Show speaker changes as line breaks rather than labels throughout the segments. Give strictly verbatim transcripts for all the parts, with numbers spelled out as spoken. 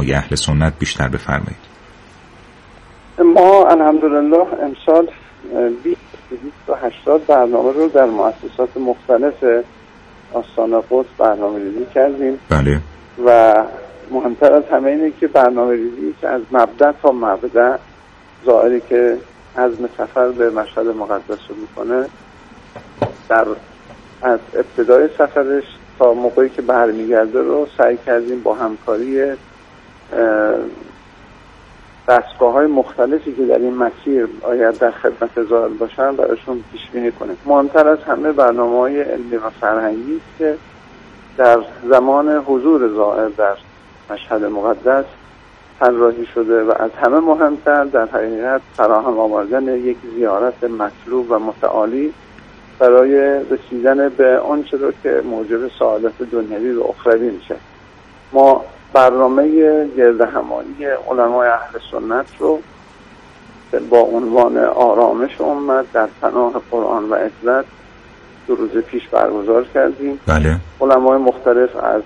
های اهل سنت بیشتر بفرمایید.
ما الحمدلله امسال بیست تا هشتاد برنامه رو در مؤسسات مختلف آستان قدس برنامه ریزی کردیم.
بله.
و مهمتر از همه اینه که برنامه ریزی که از مبدأ تا مبدأ زائری که عزم سفر به مشهد مقدس رو میکنه در از ابتدای سفرش تا موقعی که برمیگرده رو سعی کردیم با همکاری دستگاه‌های مختلفی که در این مسیر آید در خدمت زائر باشن براشون پیش بینی کنیم. مهمتر از همه برنامه‌های علمی و فرهنگی است که در زمان حضور زائر در مشهد مقدس طراحی شده و از همه مهمتر در حقیقت فراهم آوردن یک زیارت مطلوب و متعالی برای رسیدن به آنچه رو که موجب سعادت دنیوی و اخروی میشه. ما برنامه گرد همایی علمای اهل سنت رو با عنوان آرامش امت در پناه قرآن و عزت دو روز پیش برگزار کردیم.
بله.
علمای مختلف از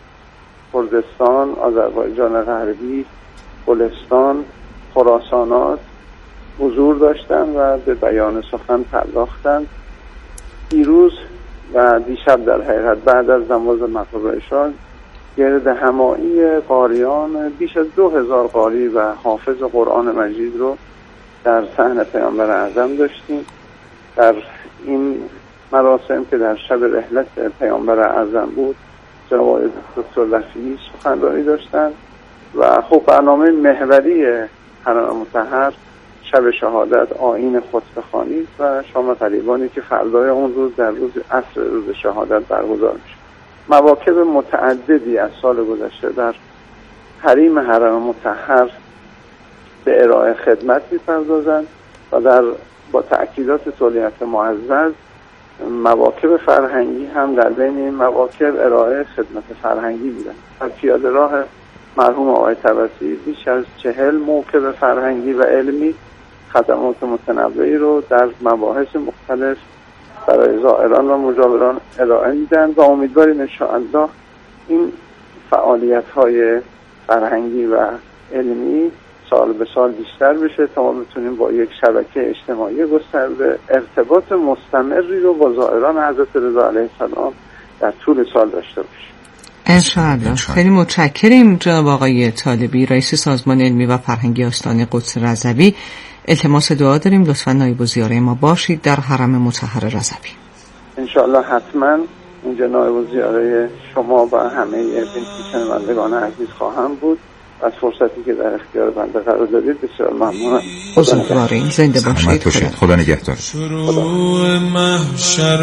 کردستان، آذربایجان غربی، گلستان، خراسانات حضور داشتن و به بیان سخن پرداختند. دیروز و دیشب در حقیقت بعد از نماز مغرب و عشا گرد همایی قاریان بیش از دو هزار قاری و حافظ قرآن مجید رو در صحن پیامبر اعظم داشتیم. در این مراسم که در شب رحلت پیامبر اعظم بود جناب دکتر رفیعی سخنرانی داشتند و خب برنامه محوری حرم مطهر شب شهادت آیین خطبه‌خوانی و شام غریبانی که فردای اون روز در روز عصر روز شهادت برگزار میشه. مواکب متعددی از سال گذشته در حریم حرم مطهر به ارائه خدمت می‌پردازند و در با تأکیدات تولیت معزز مواکب فرهنگی هم در بین این مواکب ارائه خدمت فرهنگی بودند. در پیاده راه مرحوم آقای طبسی بیش از چهل موکب فرهنگی و علمی خدمات متنوعی رو در مباحث مختلف برای زائران و مجاوران ارائه میدن و امیدواریم انشاءالله این فعالیت‌های فرهنگی و علمی سال به سال بیشتر بشه تا ما بتونیم با یک شبکه اجتماعی گسترده ارتباط مستمری رو با زائران حضرت رضا علیه السلام در طول سال داشته باشیم.
انشاءالله. خیلی متشکریم جناب آقای طالبی، رئیس سازمان علمی و فرهنگی آستان قدس رضوی. التماس دعا داریم لطفاً نایب الزیاره ما باشید در حرم مطهر رضوی.
انشاءالله حتما اینجا نایب الزیاره شما و همه شنوندگان عزیز خواهم بود. از فرصتی که در اختیار بنده قرار دادید بسیار ممنونم.
بزرگوارین زنده باشید.
خدا, خدا نگهدار.
شروع محشر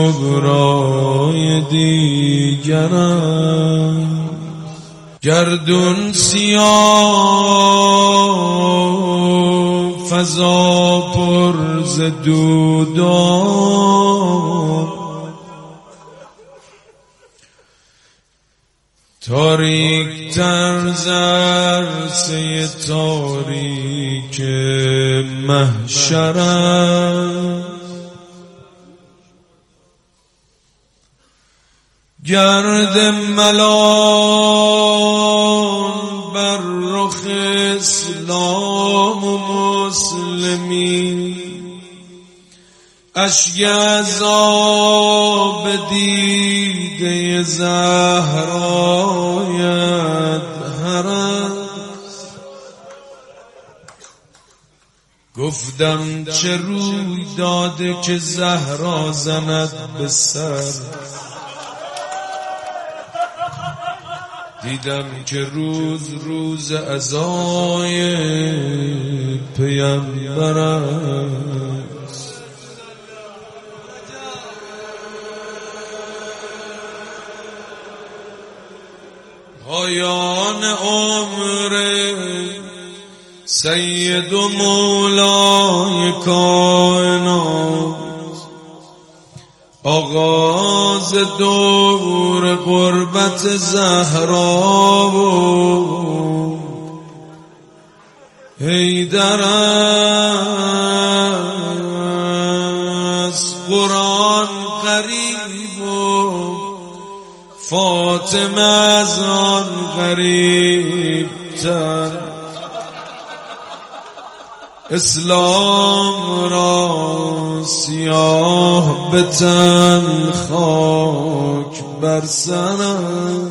کبرای دیگرم گردون سیاه فضا پر ز دودان تاریک تر زرسه تاریک محشرم گرد ملال بر رخ اسلام و مسلمین اشک عذاب دیده زهرایت هرست گفتم چه روی داده که زهرا زند به سر دیدم که روز روز عزای پیامبر است پایان عمر سید و مولای کائنات آغاز دور غربت زهرا و حیدر از قرآن قریب و فاطمه از آن قریب تر، اسلام را سیاه به تن خاک بر سرم.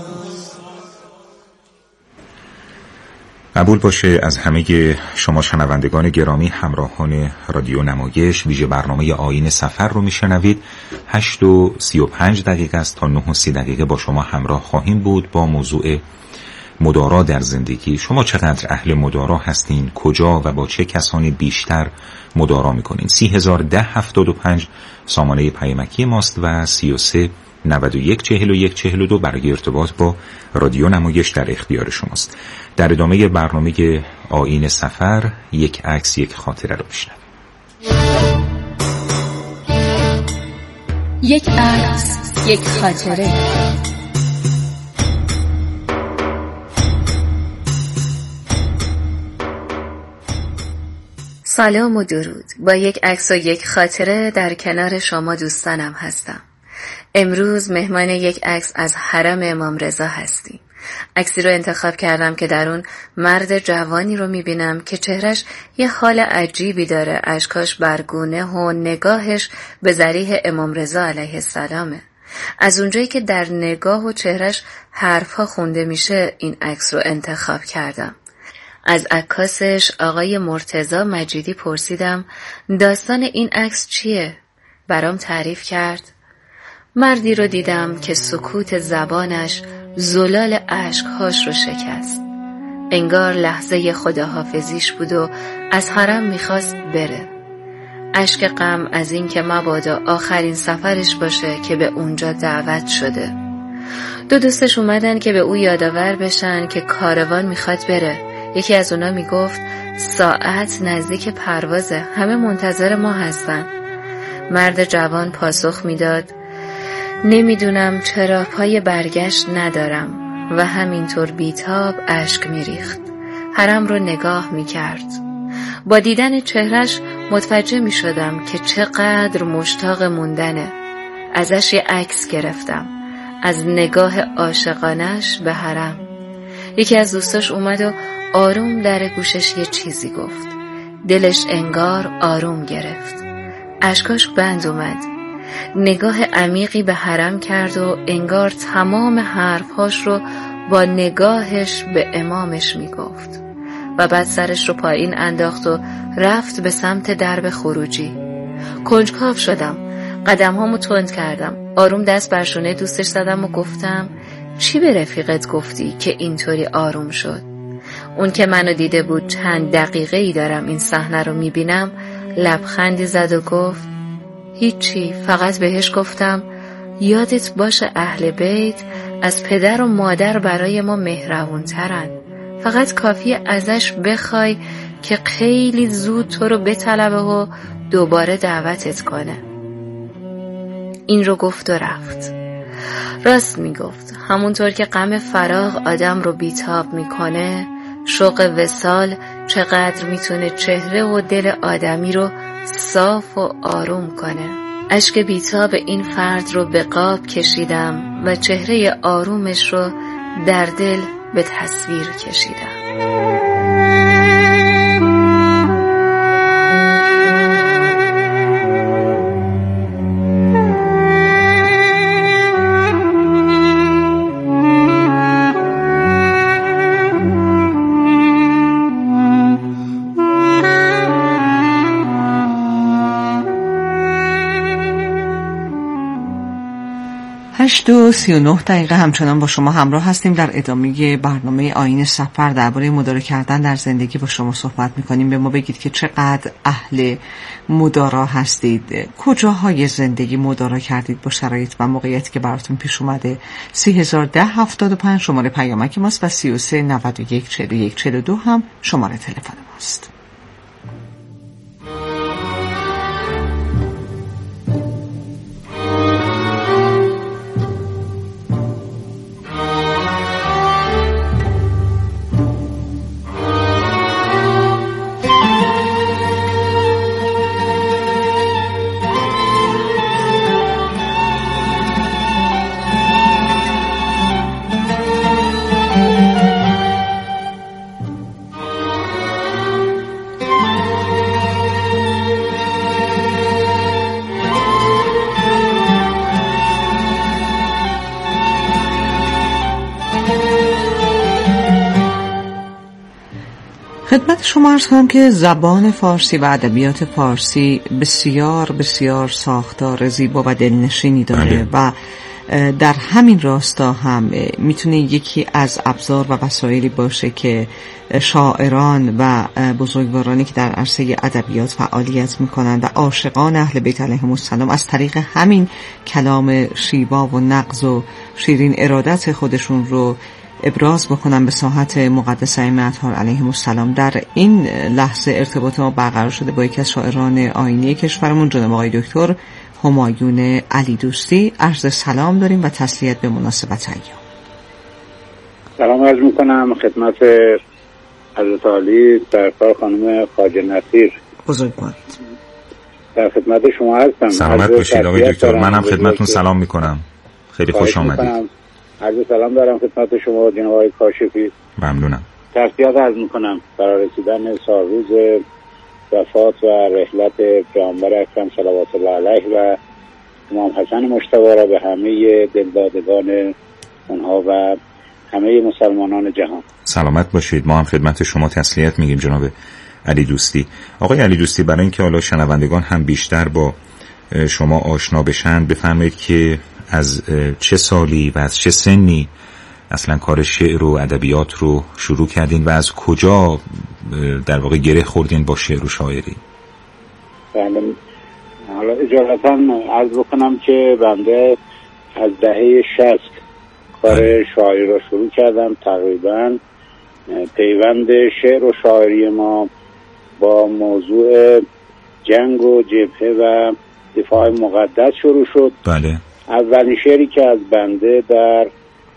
قبول باشه از همه شما شنوندگان گرامی، همراهان رادیو نمایش، ویژه برنامه آیین سفر رو میشنوید. هشت و سی و پنج دقیقه است تا نه و سی دقیقه با شما همراه خواهیم بود با موضوع مدارا در زندگی. شما چقدر اهل مدارا هستین؟ کجا و با چه کسانی بیشتر مدارا میکنین؟ سی هزار ده هفتاد و پنج سامانه پیامکی ماست و سی و سه نود و یک چهل و یک چهل و دو برای ارتباط با رادیو نمایش در اختیار شماست. در ادامه برنامه آیین سفر یک عکس یک خاطره رو بشنویم.
یک عکس یک خاطره. سلام و درود. با یک عکس و یک خاطره در کنار شما دوستانم هستم. امروز مهمان یک عکس از حرم امام رضا هستیم. عکسی رو انتخاب کردم که در اون مرد جوانی رو میبینم که چهرش یه حال عجیبی داره، اشکاش برگونه و نگاهش به ضریح امام رضا علیه السلامه. از اونجایی که در نگاه و چهرش حرفها خونده میشه این عکس رو انتخاب کردم. از عکاسش آقای مرتضی مجیدی پرسیدم داستان این عکس چیه؟ برام تعریف کرد. مردی رو دیدم که سکوت زبانش زلال اشکهاش رو شکست. انگار لحظه خداحافظیش بود و از حرم میخواست بره. اشک غم از این که مبادا آخرین سفرش باشه که به اونجا دعوت شده. دو دوستش اومدن که به او یادآور بشن که کاروان میخواد بره. یکی از اونا میگفت ساعت نزدیک پروازه، همه منتظر ما هستن. مرد جوان پاسخ میداد نمیدونم چرا پای برگشت ندارم و همینطور بیتاب اشک میریخت. حرم رو نگاه میکرد. با دیدن چهرش متوجه میشدم که چقدر مشتاق موندنه. ازش یه عکس گرفتم از نگاه عاشقانش به حرم. یکی از دوستاش اومد و آروم در گوشش یه چیزی گفت. دلش انگار آروم گرفت. اشکاش بند اومد. نگاه عمیقی به حرم کرد و انگار تمام حرفهاش رو با نگاهش به امامش میگفت و بعد سرش رو پایین انداخت و رفت به سمت درب خروجی. کنجکاو شدم. قدمهامو تند کردم. آروم دست بر شونه دوستش زدم و گفتم چی به رفیقت گفتی که اینطوری آروم شد؟ اون که منو دیده بود چند دقیقه ای دارم این صحنه رو میبینم لبخندی زد و گفت هیچی، فقط بهش گفتم یادت باشه اهل بیت از پدر و مادر برای ما مهربون ترن. فقط کافیه ازش بخوای که خیلی زود تو رو بطلبه و دوباره دعوتت کنه. این رو گفت و رفت. راست میگفت. همونطور که غم فراق آدم رو بیتاب میکنه، شوق وصال چقدر میتونه چهره و دل آدمی رو صاف و آروم کنه. اشک بیتاب این فرد رو به قاب کشیدم و چهره آرومش رو در دل به تصویر کشیدم.
هشت و سی و نه دقیقه همچنان با شما همراه هستیم. در ادامه برنامه آیین سفر درباره مدارا کردن در زندگی با شما صحبت میکنیم. به ما بگید که چقدر اهل مدارا هستید، کجاهای زندگی مدارا کردید با شرایط و موقعیتی که براتون پیش اومده. سی هزار ده هفتاد و پنج شماره پیامک ماست و سی و سه نود و یک چهل و یک چهل و دو هم شماره تلفن ماست. خدمت شما عرض کنم که زبان فارسی و ادبیات فارسی بسیار بسیار ساختار زیبا و دلنشینی داره بله. و در همین راستا هم میتونه یکی از ابزار و وسایلی باشه که شاعران و بزرگوارانی که در عرصه ادبیات فعالیت میکنند و عاشقان اهل بیت علیهم السلام از طریق همین کلام شیوا و نغز و شیرین ارادت خودشون رو ابراز بکنن به ساحت مقدس ائمه اطهار علیهم السلام. در این لحظه ارتباط ما برقرار شده با یکی از شاعران آیینی کشورمون، جناب آقای دکتر همایون علی دوستی. عرض سلام داریم و تسلیت به مناسبت ایام.
سلام عرض میکنم خدمت حضرت عالی سرکار خانم خواجه نصیر.
بزرگوارید.
در خدمت شما هستم.
سلامت باشید آقای دکتر. منم خدمتتون سلام میکنم. خیلی خوش آمدید.
عرض سلام دارم خدمت شما جناب آقای کاشفی.
ممنونم.
تسلیت عرض میکنم برای رسیدن سالروز وفات و رحلت پیامبر اکرم صلوات الله علیه و امام حسن مجتبی را به همه دلدادگان اونها و همه مسلمانان جهان.
سلامت باشید. ما هم خدمت شما تسلیت میگیم جناب علی دوستی. آقای علی دوستی، برای اینکه حالا شنوندگان هم بیشتر با شما آشنا بشن بفرمایید که از چه سالی و از چه سنی اصلا کار شعر و ادبیات رو شروع کردین و از کجا در واقع گره خوردین با شعر و شاعری؟
بله، حالا اجازتا عرض بکنم که بنده از دهه شصت کار شاعری رو شروع کردم. تقریبا پیوند شعر و شاعری ما با موضوع جنگ و جبهه و دفاع مقدس شروع شد.
بله.
اولین شعری که از بنده در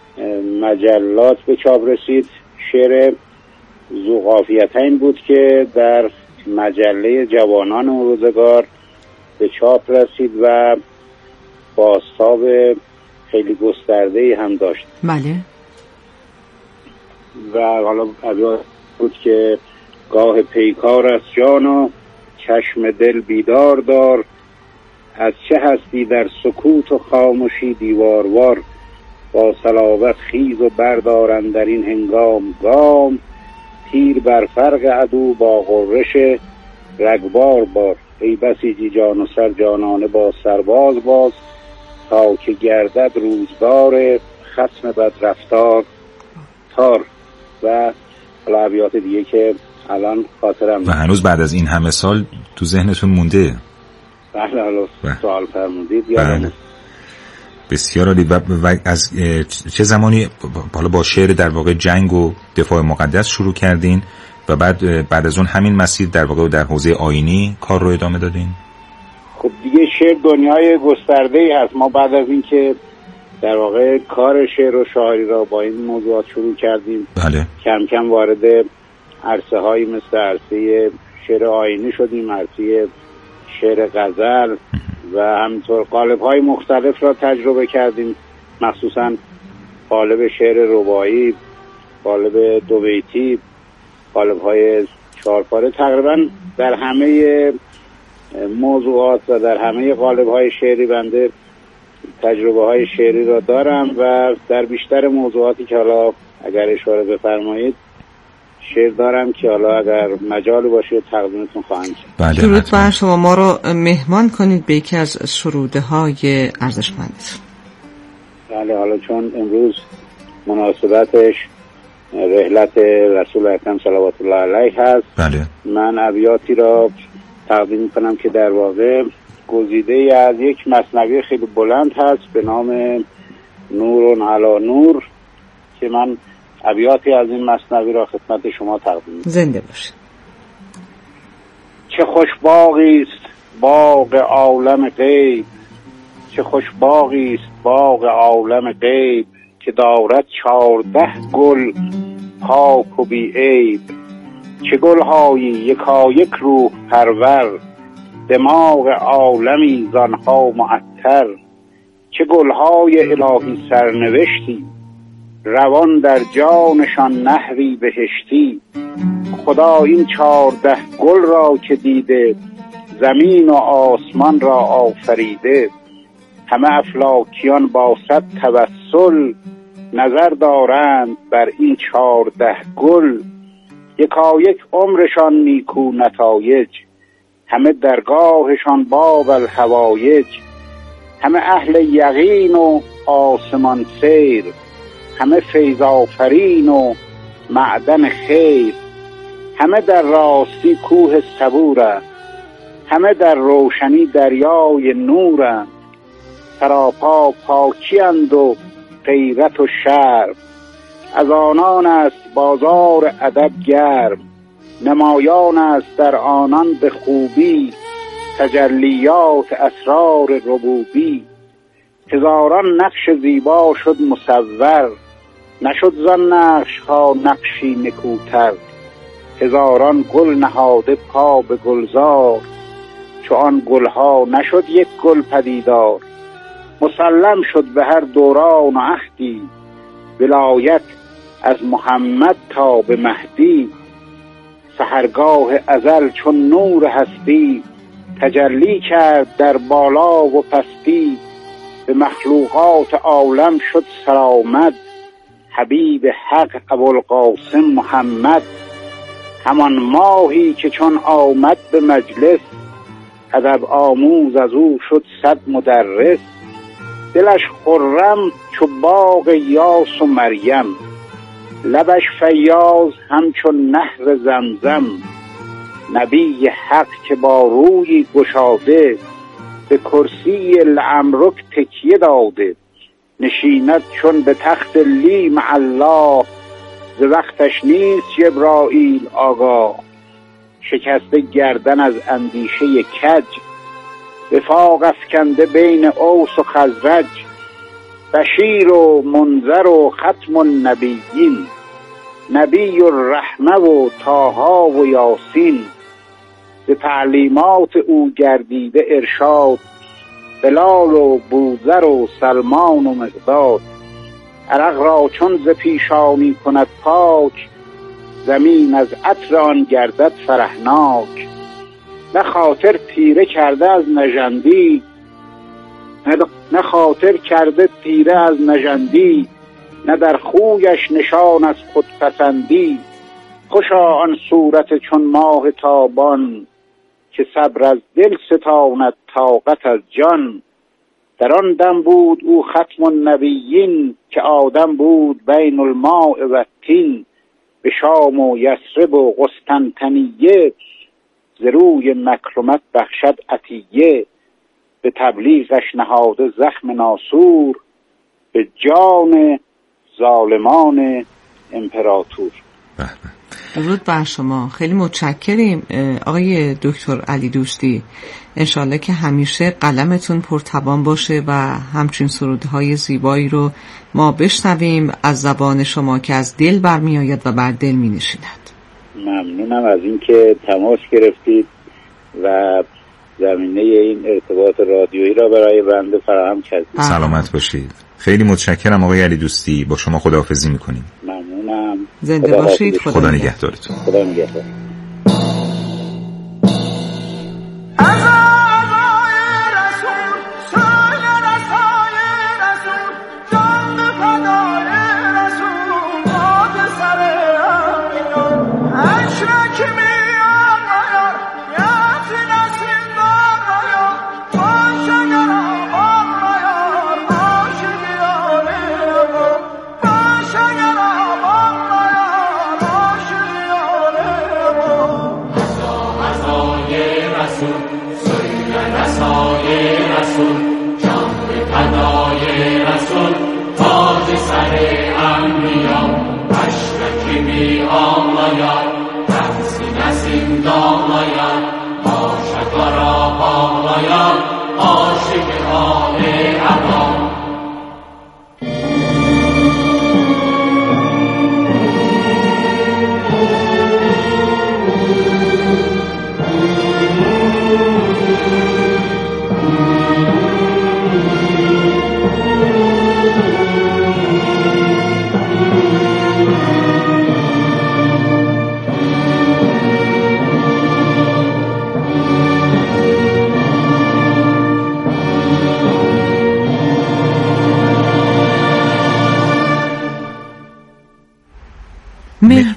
مجلات به چاپ رسید شعر ذوقافیتین بود که در مجله جوانان اون روزگار به چاپ رسید و بازتاب خیلی گسترده‌ای هم داشت.
بله.
و حالا ابیات بود که گاه پیکار از جان و چشم دل بیدار دار، از چه هستی در سکوت و خاموشی دیواروار، با صلابت خیز و بردارن در این هنگام گام، تیر بر فرق عدو با غرش رگبار بار، ای بسیجی جان و سر جانانه با سرباز باز، تا که گردد روزگار خصم بد رفتار تار. و حالا ابیات دیگه که الان خاطرم
و هنوز بعد از این همه سال تو ذهنتون مونده.
بله، حالا سوال فرمودید.
بله. بسیار عالی. و, و از چه زمانی حالا با شعر در واقع جنگ و دفاع مقدس شروع کردین و بعد بعد از اون همین مسیر در واقع در حوزه آیینی کار رو ادامه دادین؟
خب دیگه شعر دنیای گسترده‌ای هست. ما بعد از این که در واقع کار شعر و شاعری را با این موضوعات شروع کردیم،
بله.
کم کم وارد عرصه هایی مثل عرصه شعر آیینی شدیم، عرصه شعر غزل و همینطور قالب های مختلف را تجربه کردیم، مخصوصا قالب شعر رباعی، قالب دو بیتی، قالب های چهارپاره. تقریبا در همه موضوعات و در همه قالب های شعری بنده تجربه های شعری را دارم و در بیشتر موضوعاتی که حالا اگر اشاره بفرمایید شعر دارم که حالا اگر مجال باشه تقدیمتون خواهم کرد.
بله. درود بر شما. ما رو مهمان کنید به یکی از سروده های ارزشمندتون.
بله، حالا چون امروز مناسبتش رحلت رسول اکرم صلوات الله علیه هست،
بله.
من ابیاتی را تقدیم میکنم که در واقع گزیده از یک مثنوی خیلی بلند هست به نام نور علی نور که من ابیاتی از این مثنوی را خدمت شما تقدیم میکنم.
زنده باشید.
چه خوش باغی است باغ عالم غیب، چه خوش باغی است باغ عالم غیب، که دارد چارده گل پاک و بی عیب، چه گل‌هایی یکایک روح پرور، دماغ عالمی زانها معطر، چه گل‌های الهی سرنوشتی، روان در جانشان نهری بهشتی، خدا این چارده گل را که دیده، زمین و آسمان را آفریده، همه افلاکیان با صد توسل، نظر دارند بر این چارده گل، یکایک عمرشان نیکو نتایج، همه درگاهشان باب الحوایج. همه اهل یقین و آسمان سیر، همه فیض آفرین و معدن خیر. همه در راستی کوه صبورند، همه در روشنی دریای نورند. سراپا پاکی اند و غیرت و شرم، از آنان است بازار ادب گرم. نمایان است در آنان به خوبی، تجلیات اسرار ربوبی. هزاران نقش زیبا شد مصور، نشد زان نقش ها نقشی نکوتر. هزاران گل نهاده پا به گلزار، چو آن گلها نشد یک گل پدیدار. مسلم شد به هر دوران و عهدی، ولایت از محمد تا به مهدی. سحرگاه ازل چون نور هستی، تجلی کرد در بالا و پستی. به مخلوقات عالم شد سرآمد، حبیب حق ابوالقاسم محمد. همان ماهی که چون آمد به مجلس، ادب آموز از او شد صد مدرس. دلش خرم چو باغ یاس و مریم، لبش فیاض همچون نهر زمزم. نبی حق که با روی گشاده، به کرسی لعمرک تکیه داده. نشیند چون به تخت لی مع الله، ز وقتش نیست جبرائیل آگاه. شکسته گردن از اندیشه کج، وفاق افکنده بین اوس و خزرج. بشیر و منذر و ختم النبیین، نبی الرحمه و طه و یاسین. به تعلیمات او گردیده ارشاد، بلال و بوذر و سلمان و مقداد. عرق را چون ز پیشانی کند پاک، زمین از عطر آن گردد فرحناک. نه خاطر تیره کرده از نژندی، نه خاطر کرده تیره از نژندی. نه در خویش نشان از خودپسندی. خوشا آن صورت چون ماه تابان، که صبر از دل ستاند طاقت از جان. در آن دم بود او ختم النبیین، که آدم بود بین الماء و الطین. به شام و یثرب و قسطنطنیه، ز روی مکرمت بخشد عطیه. به تبلیغش نهاده زخم ناسور، به جان ظالمان امپراتور.
درود بر شما، خیلی متشکریم آقای دکتر علی دوستی. انشالله که همیشه قلمتون پرتوان باشه و همچین سرودهای زیبایی رو ما بشنویم از زبان شما که از دل برمی آید و بر دل می نشیند.
ممنونم از اینکه تماس گرفتید و زمینه این ارتباط رادیویی را برای بنده فراهم کردید.
سلامت باشید. خیلی متشکرم آقای علی دوستی. با شما خداحافظی میکنیم.
ممنونم.
زنده باشید.
خدا, خدا نگهدارتون.
خدا نگهدار.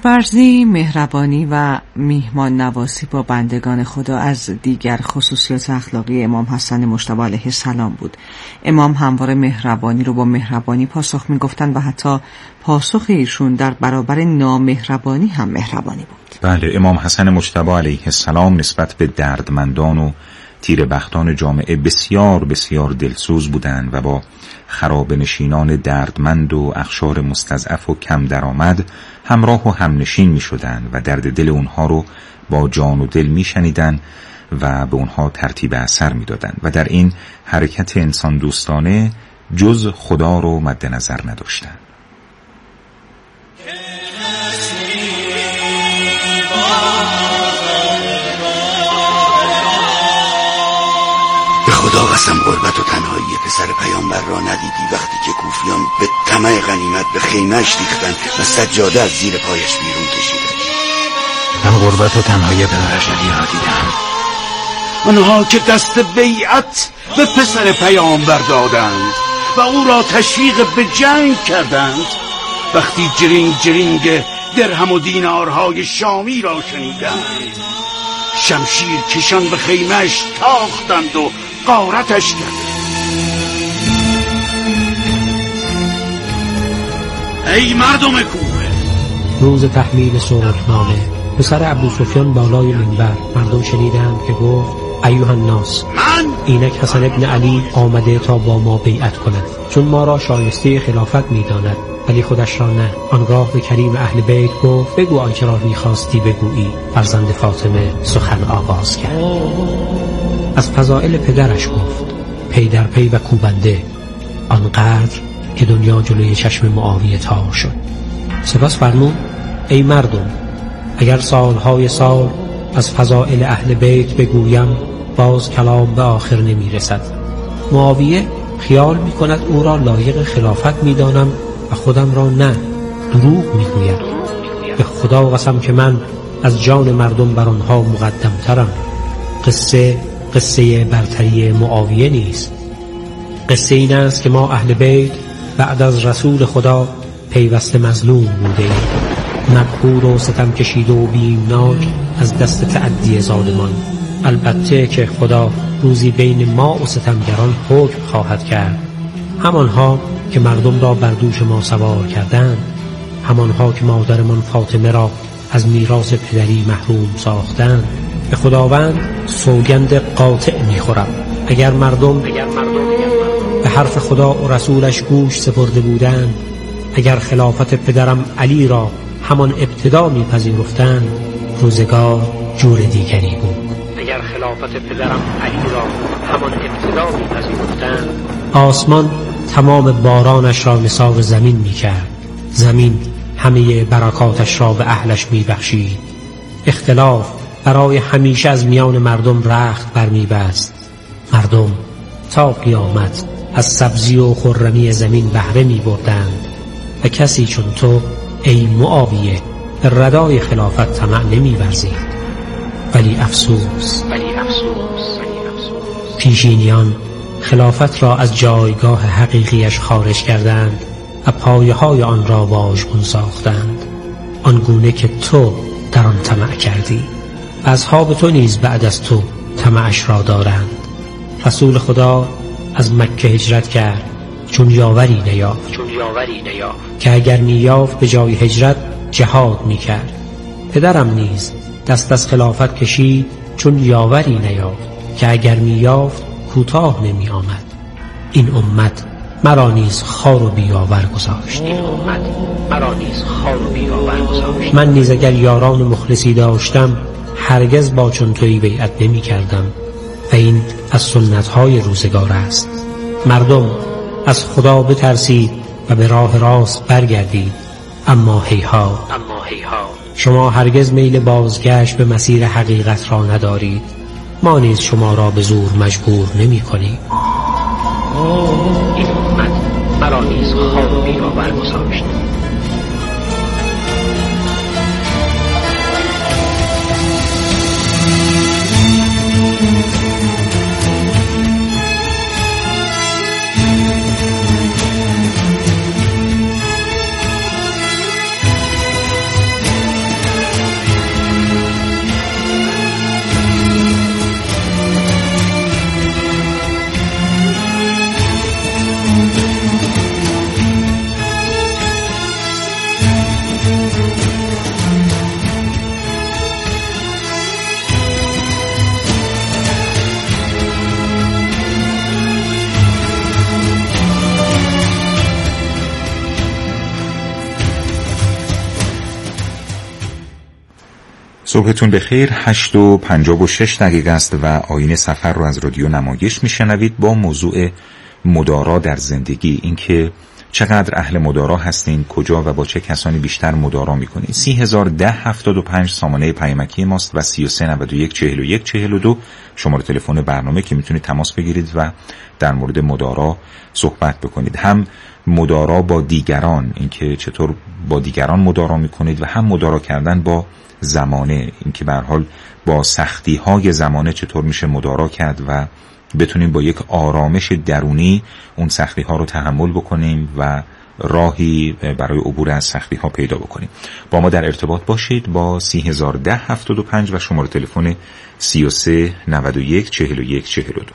مهرورزی، مهربانی و میهمان نوازی با بندگان خدا از دیگر خصوصیات اخلاقی امام حسن مجتبی علیه السلام بود. امام همواره مهربانی رو با مهربانی پاسخ میگفتن و حتی پاسخ ایشون در برابر نامهربانی هم مهربانی بود.
بله، امام حسن مجتبی علیه السلام نسبت به دردمندان و تیر بختان جامعه بسیار بسیار دلسوز بودند و با خرابه‌نشینان دردمند و اقشار مستضعف و کم درآمد همراه و همنشین می شدند و درد دل اونها رو با جان و دل می شنیدن و به اونها ترتیب اثر می دادن و در این حرکت انسان دوستانه جز خدا رو مد نظر نداشتن.
خدا قسم غربت و تنهایی پسر پیامبر را ندیدی وقتی که کوفیان به طمع غنیمت به خیمه‌اش ریختن و سجاده از زیر پایش بیرون کشیدن.
من غربت و تنهایی پدرش علی را دیدم.
آنها که دست بیعت به پسر پیامبر دادند و او را تشویق به جنگ کردند، وقتی جرینگ جرینگ درهم و دینارهای شامی را شنیدند، شمشیر کشان به خیمه‌اش تاختند و غارتش کرد. ای مردم کوفه،
روز تحمیل صلحنامه پسر ابوسفیان بالای منبر مردم شنیدند که گفت ایها الناس،
من
اینک حسن ابن علی آمده تا با ما بیعت کند، چون ما را شایسته خلافت می‌داند ولی خودش را نه. آنگاه به کریم اهل بیت گفت بگو آنچه را می‌خواستی بگویی. فرزند فاطمه سخن آغاز کرد. از فضائل پدرش گفت، پی در پی و کوبنده، آنقدر که دنیا جلوی چشم معاویه تار شد. سپس فرمود ای مردم، اگر سالهای سال از فضائل اهل بیت بگویم باز کلام به آخر نمی رسد. معاویه خیال می کند او را لایق خلافت می دانم و خودم را نه، دروغ می گوید. به خدا قسم که من از جان مردم بر آنها مقدم ترم. قصه قصه برتری معاویه نیست. قصه این است که ما اهل بیت بعد از رسول خدا پیوسته مظلوم بوده، مقهور و ستم کشیده و بیمناک از دست تعدی ظالمان. البته که خدا روزی بین ما و ستمگران حکم خواهد کرد، همانها که مردم را بر دوش ما سوار کردند، همانها که مادرمان فاطمه را از میراث پدری محروم ساختند. به خداوند سوگند قاطع می‌خورم اگر مردم به حرف خدا و رسولش گوش سپرده بودند، اگر خلافت پدرم علی را همان ابتدا می‌پذیرفتند، روزگار جور دیگری بود. اگر خلافت پدرم علی را همان ابتدا می‌پذیرفتند، آسمان تمام بارانش را نثار زمین می‌کرد، زمین همه برکاتش را به اهلش می‌بخشید. اختلاف برای همیشه از میان مردم رخت برمی‌بست. مردم تا قیامت از سبزی و خرمی زمین بهره می‌بردند و کسی چون تو ای معاویه به ردای خلافت طمع نمی‌ورزید. ولی افسوس ولی افسوس پیشینیان خلافت را از جایگاه حقیقیش خارج کردند و پایه‌های آن را واژگون ساختند، آنگونه که تو در آن طمع کردی. اصحاب تو نیز بعد از تو طمعش را دارند. رسول خدا از مکه هجرت کرد چون یاوری نیافت چون یاوری نیافت که اگر میافت به جای هجرت جهاد میکرد. پدرم نیز دست از خلافت کشید چون یاوری نیافت که اگر میافت کوتاه نمی آمد. این امت مرا نیز خار و بیاور گذاشت. این امت مرا نیز خار و بیاور گذاشت. من نیز اگر یاران مخلصی داشتم هرگز با چون تویی بیعت نمی کردم و این از سنت‌های روزگار است. مردم از خدا بترسید و به راه راست برگردید، اما هیهات اما هیهات شما هرگز میل بازگشت به مسیر حقیقت را ندارید. ما نیز شما را به زور مجبور نمی کنیم. این امت مرا نیز خار و بیاور گذاشت.
صبحتون بخیر. هشت و پنجاه و شش دقیقه است و آیین سفر رو از رادیو نمایش میشنوید با موضوع مدارا در زندگی. اینکه چقدر اهل مدارا هستین، کجا و با چه کسانی بیشتر مدارا میکنید. سی هزار ده هفتاد و پنج سامانه پیامکی ماست و سی و سه نود و یک چهل و یک چهل و دو شماره تلفن برنامه که میتونید تماس بگیرید و در مورد مدارا صحبت بکنید. هم مدارا با دیگران، اینکه چطور با دیگران مدارا میکنید، و هم مدارا کردن با زمانه، اینکه به هر حال با سختی های زمانه چطور میشه مدارا کرد و بتونیم با یک آرامش درونی اون سختی ها رو تحمل بکنیم و راهی برای عبور از سختی ها پیدا بکنیم. با ما در ارتباط باشید با سی هزار ده هفتاد و پنج و شماره تلفن سی و سه نود و یک چهل و یک چهل و دو.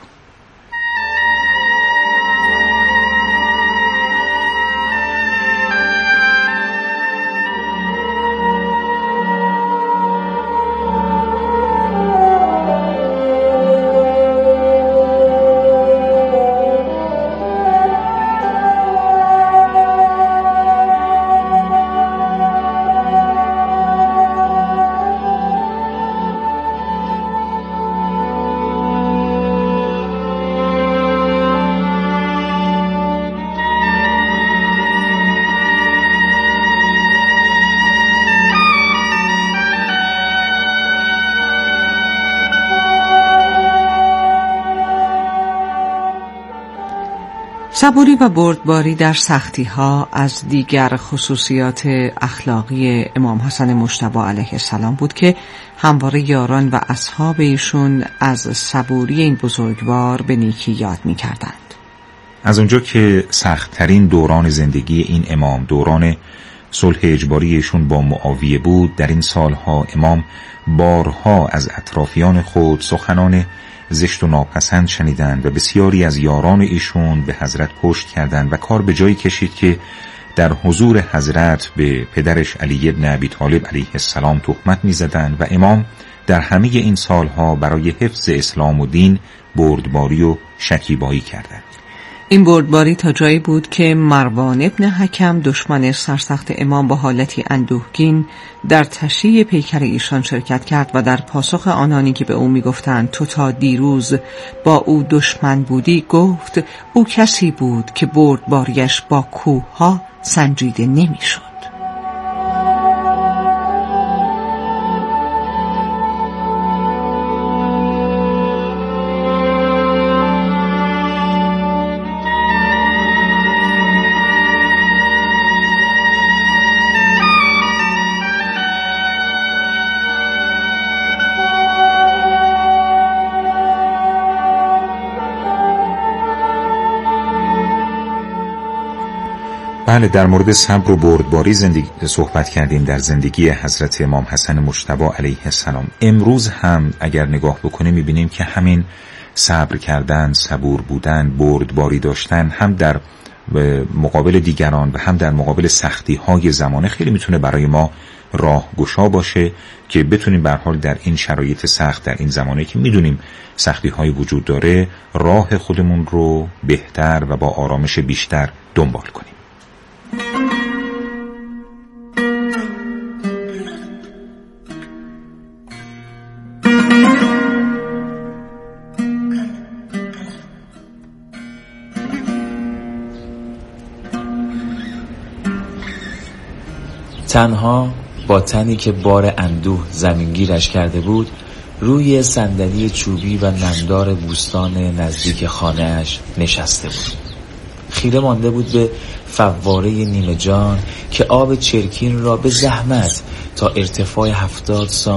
صبوری و بردباری در سختی ها از دیگر خصوصیات اخلاقی امام حسن مجتبی علیه السلام بود که همواره یاران و اصحاب ایشون از صبوری این بزرگوار به نیکی یاد می کردند.
از اونجا که سخت‌ترین دوران زندگی این امام دوران صلح اجباری ایشون با معاویه بود، در این سالها امام بارها از اطرافیان خود سخنان زشت و ناپسند شنیدند و بسیاری از یاران ایشون به حضرت پشت کردند و کار به جایی کشید که در حضور حضرت به پدرش علی بن ابی طالب علیه السلام تهمت می‌زدند و امام در همه این سالها برای حفظ اسلام و دین بردباری و شکیبایی کردند.
این بردباری تا جایی بود که مروان ابن حکم دشمن سرسخت امام با حالتی اندوهگین در تشییع پیکر ایشان شرکت کرد و در پاسخ آنانی که به او میگفتند تو تا دیروز با او دشمن بودی گفت او کسی بود که بردباریش با کوه ها سنجیده نمیشد.
بله، در مورد صبر و بردباری زندگی صحبت کردیم در زندگی حضرت امام حسن مجتبی علیه السلام. امروز هم اگر نگاه بکنیم میبینیم که همین صبر کردن، صبور بودن، بردباری داشتن هم در مقابل دیگران و هم در مقابل سختی های زمانه خیلی میتونه برای ما راهگشا باشه که بتونیم به هر حال در این شرایط سخت، در این زمانه که میدونیم سختی های وجود داره، راه خودمون رو بهتر و با آرامش بیشتر دنبال کنیم.
تنها با تنی که بار اندوه زمینگیرش کرده بود روی صندلی چوبی و نمدار بوستان نزدیک خانه‌اش نشسته بود. خیره مانده بود به فواره نیمه جان که آب چرکین را به زحمت تا ارتفاع هفتاد سانتی